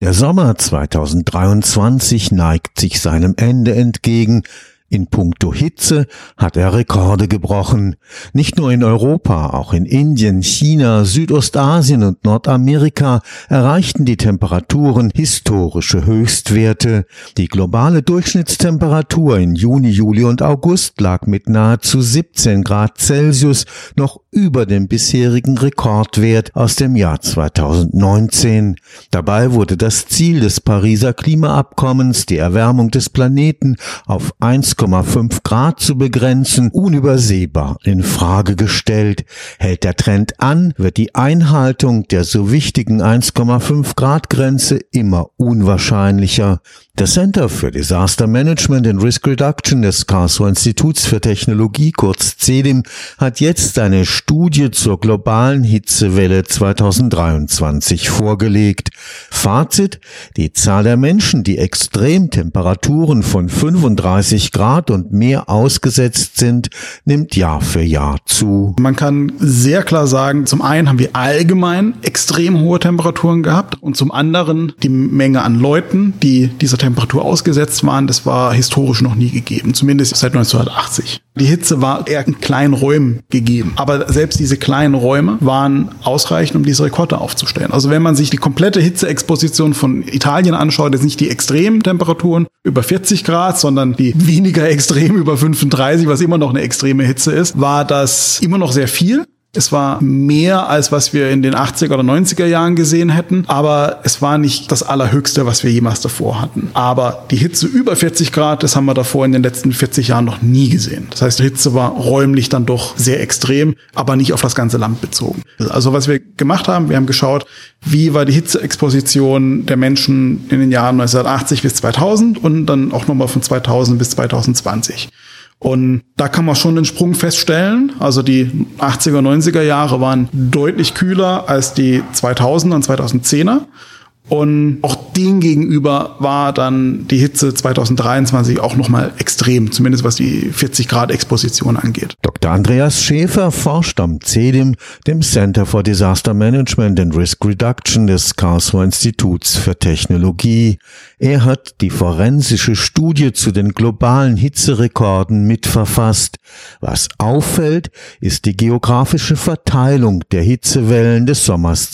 Der Sommer 2023 neigt sich seinem Ende entgegen. In puncto Hitze hat er Rekorde gebrochen. Nicht nur in Europa, auch in Indien, China, Südostasien und Nordamerika erreichten die Temperaturen historische Höchstwerte. Die globale Durchschnittstemperatur in Juni, Juli und August lag mit nahezu 17 Grad Celsius noch über dem bisherigen Rekordwert aus dem Jahr 2019. Dabei wurde das Ziel des Pariser Klimaabkommens, die Erwärmung des Planeten auf 1,5 Grad zu begrenzen, unübersehbar in Frage gestellt. Hält der Trend an, wird die Einhaltung der so wichtigen 1,5 Grad Grenze immer unwahrscheinlicher. Das Center for Disaster Management and Risk Reduction des Karlsruher Instituts für Technologie, kurz CEDIM, hat jetzt eine Studie zur globalen Hitzewelle 2023 vorgelegt. Fazit: Die Zahl der Menschen, die Extremtemperaturen von 35 Grad und mehr ausgesetzt sind, nimmt Jahr für Jahr zu. Man kann sehr klar sagen, zum einen haben wir allgemein extrem hohe Temperaturen gehabt und zum anderen die Menge an Leuten, die dieser Temperatur ausgesetzt waren, das war historisch noch nie gegeben, zumindest seit 1980. Die Hitze war eher in kleinen Räumen gegeben, aber selbst diese kleinen Räume waren ausreichend, um diese Rekorde aufzustellen. Also wenn man sich die komplette Hitzeexposition von Italien anschaut, jetzt nicht die extremen Temperaturen über 40 Grad, sondern die weniger extrem über 35, was immer noch eine extreme Hitze ist, war das immer noch sehr viel. Es war mehr, als was wir in den 80er oder 90er Jahren gesehen hätten, aber es war nicht das Allerhöchste, was wir jemals davor hatten. Aber die Hitze über 40 Grad, das haben wir davor in den letzten 40 Jahren noch nie gesehen. Das heißt, die Hitze war räumlich dann doch sehr extrem, aber nicht auf das ganze Land bezogen. Also was wir gemacht haben, wir haben geschaut, wie war die Hitzeexposition der Menschen in den Jahren 1980 bis 2000 und dann auch nochmal von 2000 bis 2020. Und da kann man schon den Sprung feststellen. Also die 80er, 90er Jahre waren deutlich kühler als die 2000er und 2010er. Und auch dem gegenüber war dann die Hitze 2023 auch nochmal extrem, zumindest was die 40 Grad Exposition angeht. Dr. Andreas Schäfer forscht am CEDIM, dem Center for Disaster Management and Risk Reduction des Karlsruher Instituts für Technologie. Er hat die forensische Studie zu den globalen Hitzerekorden mitverfasst. Was auffällt, ist die geografische Verteilung der Hitzewellen des Sommers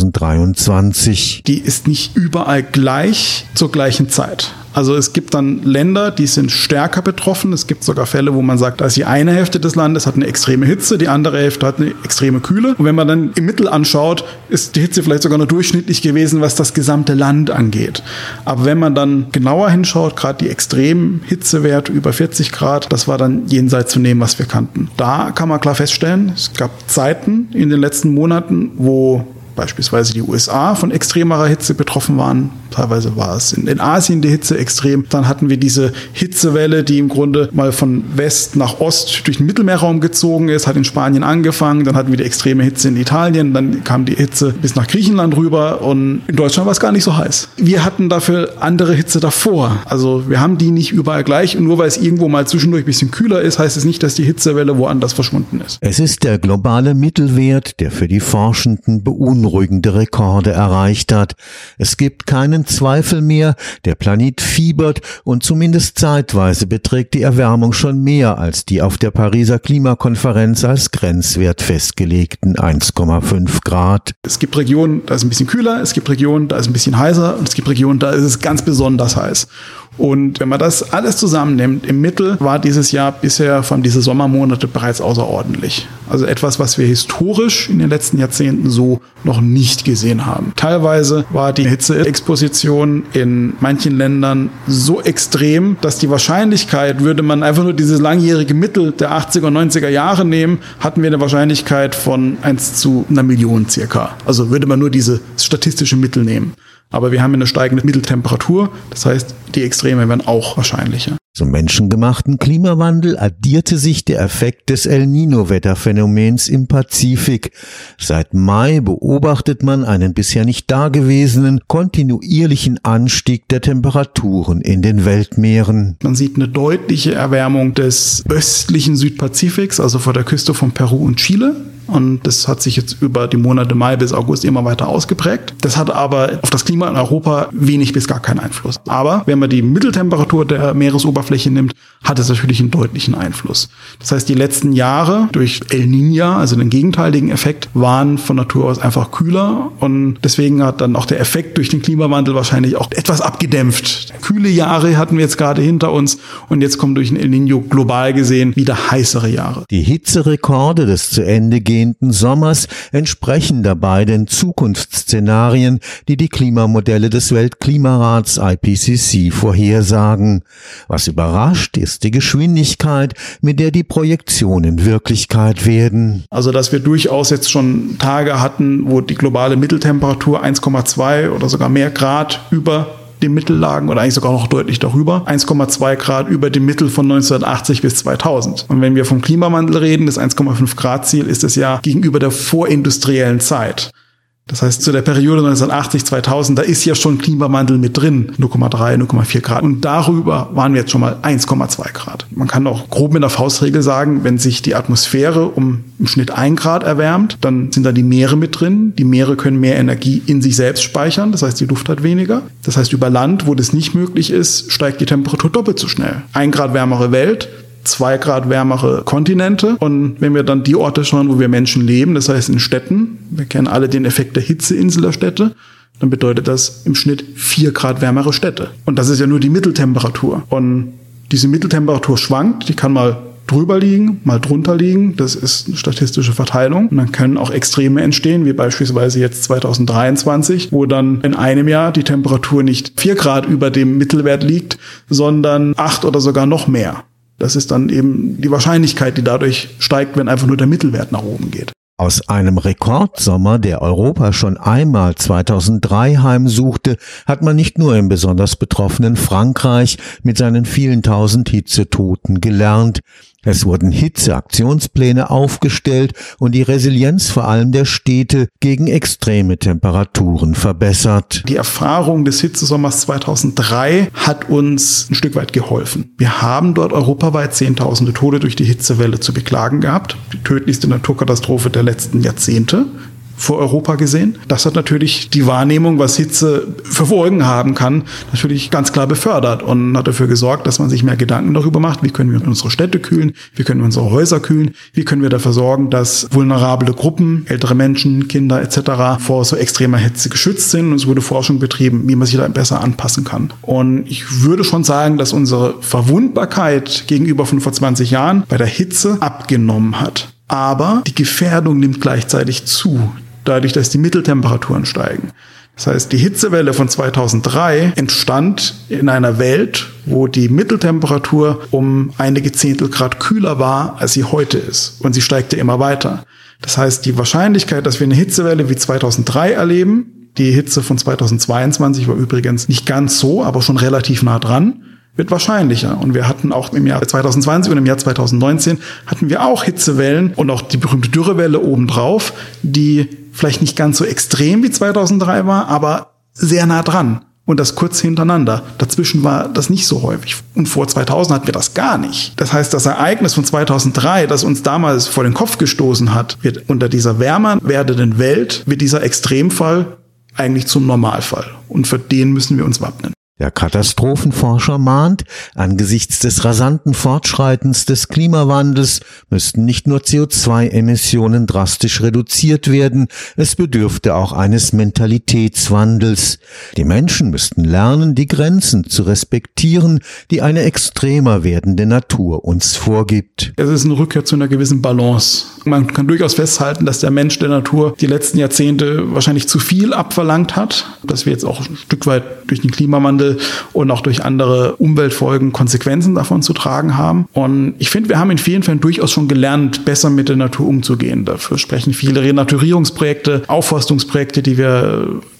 2023. Die ist nicht überall gleich zur gleichen Zeit. Also es gibt dann Länder, die sind stärker betroffen. Es gibt sogar Fälle, wo man sagt, dass die eine Hälfte des Landes hat eine extreme Hitze, die andere Hälfte hat eine extreme Kühle. Und wenn man dann im Mittel anschaut, ist die Hitze vielleicht sogar nur durchschnittlich gewesen, was das gesamte Land angeht. Aber wenn man dann genauer hinschaut, gerade die extremen Hitzewerte über 40 Grad, das war dann jenseits von dem, was wir kannten. Da kann man klar feststellen, es gab Zeiten in den letzten Monaten, wo beispielsweise die USA von extremerer Hitze betroffen waren. Teilweise war es in Asien die Hitze extrem. Dann hatten wir diese Hitzewelle, die im Grunde mal von West nach Ost durch den Mittelmeerraum gezogen ist, hat in Spanien angefangen. Dann hatten wir die extreme Hitze in Italien. Dann kam die Hitze bis nach Griechenland rüber und in Deutschland war es gar nicht so heiß. Wir hatten dafür andere Hitze davor. Also wir haben die nicht überall gleich und nur weil es irgendwo mal zwischendurch ein bisschen kühler ist, heißt es nicht, dass die Hitzewelle woanders verschwunden ist. Es ist der globale Mittelwert, der für die Forschenden beunruhigende Rekorde erreicht hat. Es gibt keinen Zweifel mehr, der Planet fiebert und zumindest zeitweise beträgt die Erwärmung schon mehr als die auf der Pariser Klimakonferenz als Grenzwert festgelegten 1,5 Grad. Es gibt Regionen, da ist es ein bisschen kühler, es gibt Regionen, da ist es ein bisschen heißer und es gibt Regionen, da ist es ganz besonders heiß. Und wenn man das alles zusammennimmt, im Mittel war dieses Jahr bisher, vor allem diese Sommermonate, bereits außerordentlich. Also etwas, was wir historisch in den letzten Jahrzehnten so noch nicht gesehen haben. Teilweise war die Hitzeexposition in manchen Ländern so extrem, dass die Wahrscheinlichkeit, würde man einfach nur dieses langjährige Mittel der 80er und 90er Jahre nehmen, hatten wir eine Wahrscheinlichkeit von 1 zu 1 Million circa. Also würde man nur dieses statistische Mittel nehmen. Aber wir haben eine steigende Mitteltemperatur, das heißt, die Extreme werden auch wahrscheinlicher. Zum menschengemachten Klimawandel addierte sich der Effekt des El Niño-Wetterphänomens im Pazifik. Seit Mai beobachtet man einen bisher nicht dagewesenen, kontinuierlichen Anstieg der Temperaturen in den Weltmeeren. Man sieht eine deutliche Erwärmung des östlichen Südpazifiks, also vor der Küste von Peru und Chile. Und das hat sich jetzt über die Monate Mai bis August immer weiter ausgeprägt. Das hat aber auf das Klima in Europa wenig bis gar keinen Einfluss. Aber wenn man die Mitteltemperatur der Meeresoberfläche nimmt, hat es natürlich einen deutlichen Einfluss. Das heißt, die letzten Jahre durch El Niño, also den gegenteiligen Effekt, waren von Natur aus einfach kühler. Und deswegen hat dann auch der Effekt durch den Klimawandel wahrscheinlich auch etwas abgedämpft. Kühle Jahre hatten wir jetzt gerade hinter uns und jetzt kommen durch den El Niño global gesehen wieder heißere Jahre. Die Hitzerekorde des zu Ende gehenden Sommers entsprechen dabei den Zukunftsszenarien, die die Klimamodelle des Weltklimarats IPCC vorhersagen. Was überrascht, ist die Geschwindigkeit, mit der die Projektionen Wirklichkeit werden. Also, dass wir durchaus jetzt schon Tage hatten, wo die globale Mitteltemperatur 1,2 oder sogar mehr Grad über dem Mittel lagen oder eigentlich sogar noch deutlich darüber. 1,2 Grad über dem Mittel von 1980 bis 2000. Und wenn wir vom Klimawandel reden, das 1,5 Grad Ziel ist es ja gegenüber der vorindustriellen Zeit. Das heißt, zu der Periode 1980, 2000, da ist ja schon Klimawandel mit drin. 0,3, 0,4 Grad. Und darüber waren wir jetzt schon mal 1,2 Grad. Man kann auch grob mit der Faustregel sagen, wenn sich die Atmosphäre um im Schnitt 1 Grad erwärmt, dann sind da die Meere mit drin. Die Meere können mehr Energie in sich selbst speichern. Das heißt, die Luft hat weniger. Das heißt, über Land, wo das nicht möglich ist, steigt die Temperatur doppelt so schnell. 1 Grad wärmere Welt, 2 Grad wärmere Kontinente. Und wenn wir dann die Orte schauen, wo wir Menschen leben, das heißt in Städten, wir kennen alle den Effekt der Hitzeinsel der Städte, dann bedeutet das im Schnitt 4 Grad wärmere Städte. Und das ist ja nur die Mitteltemperatur. Und diese Mitteltemperatur schwankt, die kann mal drüber liegen, mal drunter liegen. Das ist eine statistische Verteilung. Und dann können auch Extreme entstehen, wie beispielsweise jetzt 2023, wo dann in einem Jahr die Temperatur nicht 4 Grad über dem Mittelwert liegt, sondern 8 oder sogar noch mehr. Das ist dann eben die Wahrscheinlichkeit, die dadurch steigt, wenn einfach nur der Mittelwert nach oben geht. Aus einem Rekordsommer, der Europa schon einmal 2003 heimsuchte, hat man nicht nur im besonders betroffenen Frankreich mit seinen vielen tausend Hitzetoten gelernt. Es wurden Hitzeaktionspläne aufgestellt und die Resilienz vor allem der Städte gegen extreme Temperaturen verbessert. Die Erfahrung des Hitzesommers 2003 hat uns ein Stück weit geholfen. Wir haben dort europaweit Zehntausende Tote durch die Hitzewelle zu beklagen gehabt. Die tödlichste Naturkatastrophe der letzten Jahrzehnte vor Europa gesehen. Das hat natürlich die Wahrnehmung, was Hitze für Folgen haben kann, natürlich ganz klar befördert und hat dafür gesorgt, dass man sich mehr Gedanken darüber macht, wie können wir unsere Städte kühlen, wie können wir unsere Häuser kühlen, wie können wir dafür sorgen, dass vulnerable Gruppen, ältere Menschen, Kinder etc. vor so extremer Hitze geschützt sind. Und es wurde Forschung betrieben, wie man sich da besser anpassen kann. Und ich würde schon sagen, dass unsere Verwundbarkeit gegenüber von vor 20 Jahren bei der Hitze abgenommen hat. Aber die Gefährdung nimmt gleichzeitig zu, dadurch, dass die Mitteltemperaturen steigen. Das heißt, die Hitzewelle von 2003 entstand in einer Welt, wo die Mitteltemperatur um einige Zehntel Grad kühler war, als sie heute ist. Und sie steigte immer weiter. Das heißt, die Wahrscheinlichkeit, dass wir eine Hitzewelle wie 2003 erleben, die Hitze von 2022 war übrigens nicht ganz so, aber schon relativ nah dran, wird wahrscheinlicher. Und wir hatten auch im Jahr 2020 und im Jahr 2019 hatten wir auch Hitzewellen und auch die berühmte Dürrewelle obendrauf, die vielleicht nicht ganz so extrem wie 2003 war, aber sehr nah dran. Und das kurz hintereinander. Dazwischen war das nicht so häufig. Und vor 2000 hatten wir das gar nicht. Das heißt, das Ereignis von 2003, das uns damals vor den Kopf gestoßen hat, wird unter dieser wärmer werdenden Welt, wird dieser Extremfall eigentlich zum Normalfall. Und für den müssen wir uns wappnen. Der Katastrophenforscher mahnt, angesichts des rasanten Fortschreitens des Klimawandels müssten nicht nur CO2-Emissionen drastisch reduziert werden, es bedürfte auch eines Mentalitätswandels. Die Menschen müssten lernen, die Grenzen zu respektieren, die eine extremer werdende Natur uns vorgibt. Es ist eine Rückkehr zu einer gewissen Balance. Man kann durchaus festhalten, dass der Mensch der Natur die letzten Jahrzehnte wahrscheinlich zu viel abverlangt hat, dass wir jetzt auch ein Stück weit durch den Klimawandel und auch durch andere Umweltfolgen Konsequenzen davon zu tragen haben. Und ich finde, wir haben in vielen Fällen durchaus schon gelernt, besser mit der Natur umzugehen. Dafür sprechen viele Renaturierungsprojekte, Aufforstungsprojekte, die wir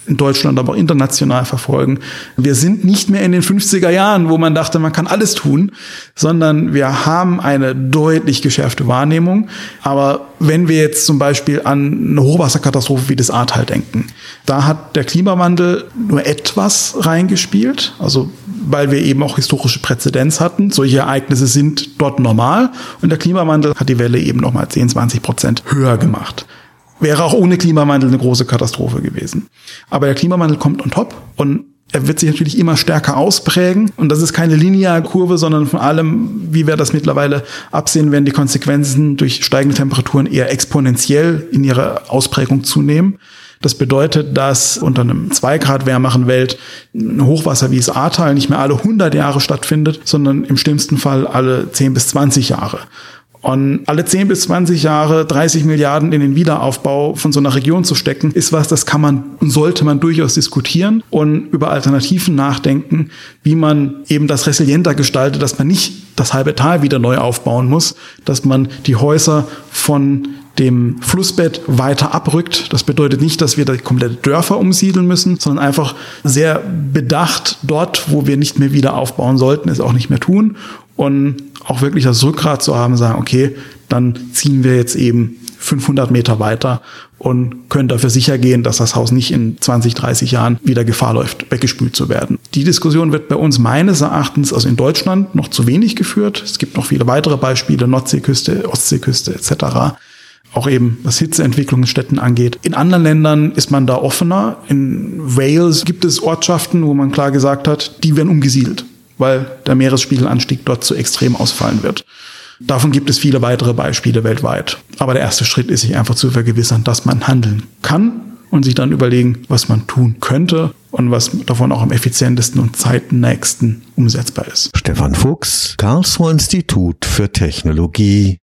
in Deutschland, aber auch international verfolgen. Wir sind nicht mehr in den 50er Jahren, wo man dachte, man kann alles tun, sondern wir haben eine deutlich geschärfte Wahrnehmung. Aber wenn wir jetzt zum Beispiel an eine Hochwasserkatastrophe wie das Ahrtal denken, da hat der Klimawandel nur etwas reingespielt, also weil wir eben auch historische Präzedenz hatten. Solche Ereignisse sind dort normal und der Klimawandel hat die Welle eben nochmal 10-20% höher gemacht. Wäre auch ohne Klimawandel eine große Katastrophe gewesen. Aber der Klimawandel kommt on top und er wird sich natürlich immer stärker ausprägen. Und das ist keine lineare Kurve, sondern vor allem, wie wir das mittlerweile absehen, werden die Konsequenzen durch steigende Temperaturen eher exponentiell in ihrer Ausprägung zunehmen. Das bedeutet, dass unter einem 2 Grad wärmeren Welt ein Hochwasser wie das Ahrtal nicht mehr alle 100 Jahre stattfindet, sondern im schlimmsten Fall alle 10 bis 20 Jahre. Und alle 10 bis 20 Jahre 30 Milliarden in den Wiederaufbau von so einer Region zu stecken, ist was, das kann man und sollte man durchaus diskutieren und über Alternativen nachdenken, wie man eben das resilienter gestaltet, dass man nicht das halbe Tal wieder neu aufbauen muss, dass man die Häuser von dem Flussbett weiter abrückt. Das bedeutet nicht, dass wir da komplette Dörfer umsiedeln müssen, sondern einfach sehr bedacht dort, wo wir nicht mehr wieder aufbauen sollten, es auch nicht mehr tun. Und auch wirklich das Rückgrat zu haben, sagen, okay, dann ziehen wir jetzt eben 500 Meter weiter und können dafür sicher gehen, dass das Haus nicht in 20, 30 Jahren wieder Gefahr läuft, weggespült zu werden. Die Diskussion wird bei uns meines Erachtens, also in Deutschland, noch zu wenig geführt. Es gibt noch viele weitere Beispiele, Nordseeküste, Ostseeküste etc., auch eben was Hitzeentwicklung in Städten angeht. In anderen Ländern ist man da offener. In Wales gibt es Ortschaften, wo man klar gesagt hat, die werden umgesiedelt, weil der Meeresspiegelanstieg dort zu extrem ausfallen wird. Davon gibt es viele weitere Beispiele weltweit. Aber der erste Schritt ist, sich einfach zu vergewissern, dass man handeln kann und sich dann überlegen, was man tun könnte und was davon auch am effizientesten und zeitnächsten umsetzbar ist. Stefan Fuchs, Karlsruher Institut für Technologie.